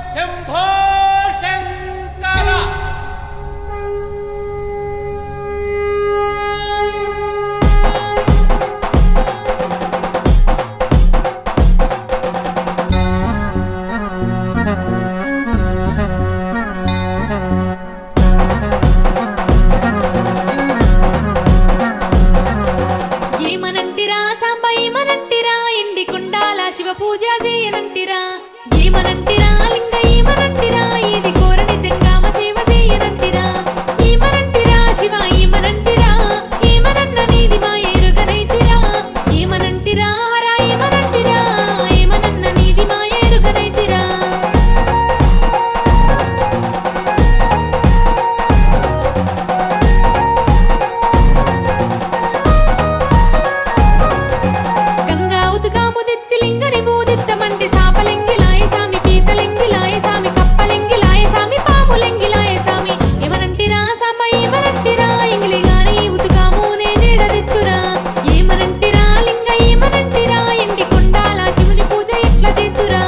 శంభో శంకర. ఏమనంటిరా సాంబ ఏమనంటిరా ఎండి కుండాల శివ పూజ చేయనంటిరా ఏమనంటిరా లింగ ఏమనంటిరా ఇది కోరని జంగామ సేవ చేయనంటిరా ఏమనంటిరా శివ ఏమనంటిరా ఏమనన్న నీది మా ఎరుగనైతిరా ఏమనంటిరా హర ఏమనంటిరా ఏమనన్న నీది మా ఎరుగనైతిరా గంగా ఉతుకాము తెచ్చి లింగని బూదిత్తమంటే సాపలెంగిలాయ సామి పీతలెంగిలాయ సామి కప్పలెంగిలాయ సామి పాములెంగిలాయ సామి ఏమనంటిరా సాంబ ఏమనంటిరా ఎంగిలి గాని ఉతుకాము నేనేడదెత్తురా ఏమనంటిరా లింగ ఏమనంటిరా ఎండి కొండాల శివుని పూజ ఎట్లా చేద్దురా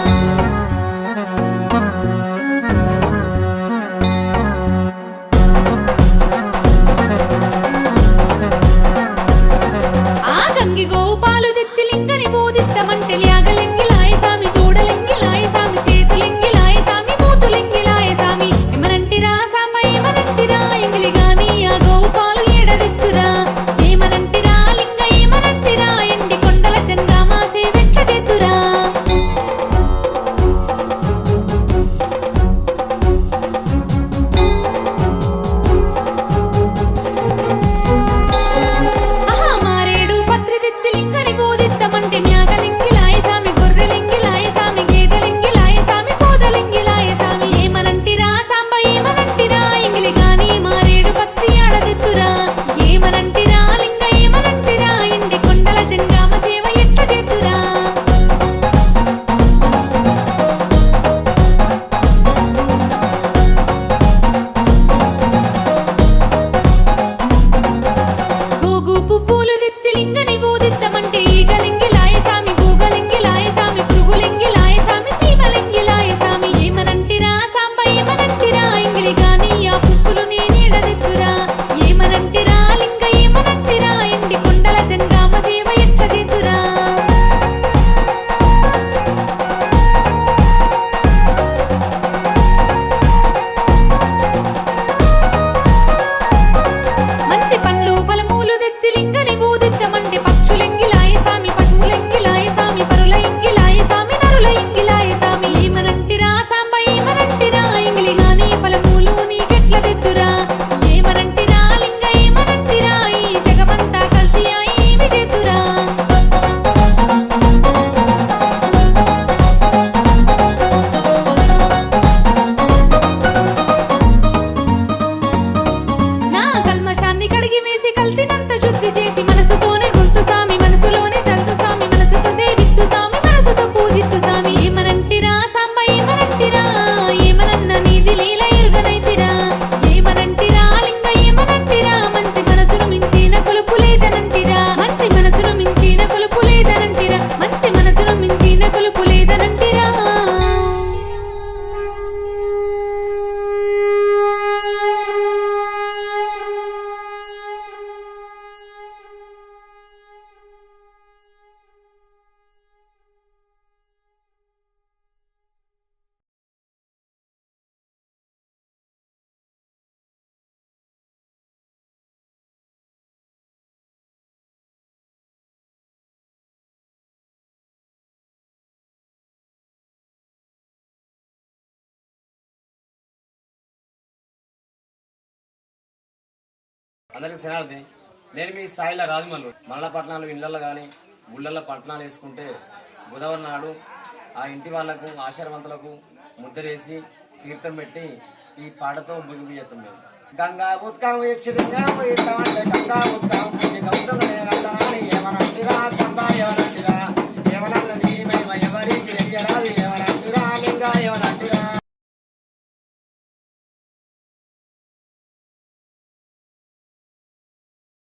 ఆ గంగి గోపాలు తెచ్చి లింగని బూదిత్తమంటే ల్యాగలెంగిలాయ సామి దూడలెంగిలాయ సామి సేతులెంగిలాయ సామి మూతులెంగిలాయ సామి ఏమనంటిరా సాంబ ఏమనంటిరా ఎంగిలి గాని ఆ గోపాలు ఏడదెత్తురా ఏమనంటిరా లింగ ఏమనంటిరా ఎండి కొండల జంగామ సేవెట్ల చేద్దురా ఆహా మారేడు పత్రి తెచ్చి లింగని బూదిత్తమంటే మ్యాగలింగిలాయ సామి గొర్రెలింగిలాయ సామి గేదెలింగిలాయ సామి కోదలింగిలాయ సామి ఏమనంటిరా సాంబ ఏమనంటిరా ఎంగిలి గాని మారేడు పత్రి ఆడదెత్తురా ఏమనంటిరా లింగ ఏమనంటిరా ఎండి కొండల జంగామ సేవ ఎట్ల చేద్దురా గోగు పువ్వులు తెచ్చి లింగని బూదిత్తమంటే ఈగలింగిలాయ సామి భూగలింగిలాయ సామి పురుగులింగిలాయ సామి సీమలింగిలాయ సామి ఏమనంటిరా సాంబ ఏమనంటిరా ఎంగిలి గాని ఆ పువ్వులు నేనేడదెత్తురా ఏమనంటిరా లింగ ఏమనంటిరా ఎండి కొండల జంగామ సేవ ఎట్ల చేద్దురా మంచి పండ్లు ఫలమూలు తెచ్చి లింగని బూదిత్తమంటే పక్షులెంగిలాయ సామి పశువులెంగిలాయ సామి పరుల ఎంగిలాయ సామి నరుల ఎంగిలాయ సామి ఏమనంటిరా సాంబ ఏమనంటిరా ఎంగిలి గాని ఫలమూలు నీకెట్ల తెద్దురా ఏమనంటిరా లింగ ఏమనంటిరా ఈ జగమంతా కలిసి ఏమి చేద్దురా నా కల్మషాన్ని కడిగి వేసి కల్తీనంత శుద్ధి చేసి మనసుతోనే గొంతు సామి మనసులోనే తంతు సామి మనసుతో సేవిత్తు సామి మనసుతో పూజిత్తు సామి ఏమనంటిరా సాంబ ఏమనంటిరా ఏమనన్న నీది లీల ఎరుగనైతిరా ఏమనంటిరా లింగ ఏమనంటిరా మంచి మనసును మించిన కొలుపు లేదనంటిరా మంచి మనసును మించిన కొలుపు లేదనంటిరా మంచి మనసును మించిన కొలుపు లేదనంటిరా అందరికీ శనార్థి. నేను మీ స్థాయిలో రాజమల్లు మల్లపట్నాలు ఇళ్లలో కానీ గుళ్ళల్లో పట్టణాలు వేసుకుంటే బుధవారం నాడు ఆ ఇంటి వాళ్లకు ఆశీర్వంతులకు ముద్దరేసి తీర్థం పెట్టి ఈ పాటతో ముగింపు చేస్తాం మేము. గంగా ఉత్కాము ఇచ్చిదంటే గంగా ఉత్కాము ఏమనంటిరా సంబా ఏమనంటిరా ఏమనన్న నీ మహిమ ఎవరికి తెలియరాదు